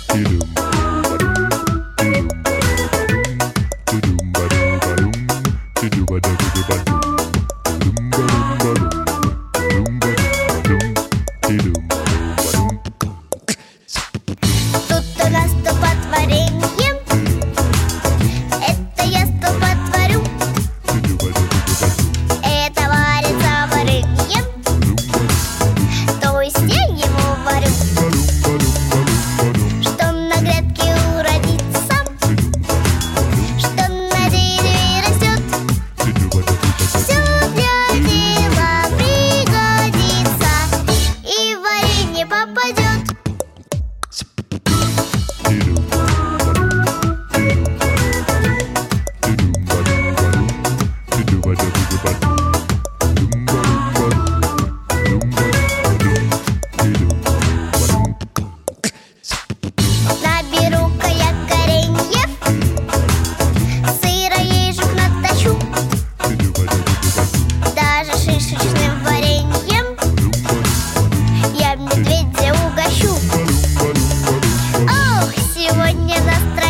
Тут у нас топот варенье, это я стопотворю. Это варится варенье, то есть я его варю. Что на грядке уродится, что на дереве растет, все для дела пригодится и в варенье попадет. Наберу-ка я кореньев, сыра ежик натащу, даже шишечным вареньем я медведя угощу. Ох, сегодня настроение